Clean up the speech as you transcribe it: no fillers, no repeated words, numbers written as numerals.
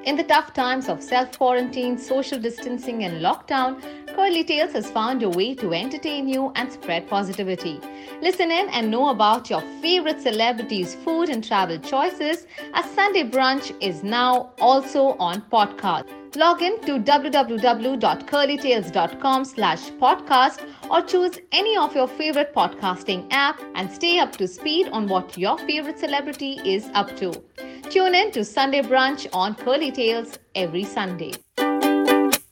In the tough times of self-quarantine, social distancing and lockdown, Curly Tales has found a way to entertain you and spread positivity. Listen in and know about your favorite celebrities' food and travel choices as Sunday Brunch is now also on podcast. Log in to www.curlytales.com/podcast or choose any of your favorite podcasting app and stay up to speed on what your favorite celebrity is up to. Tune in to Sunday Brunch on Curly Tales every Sunday.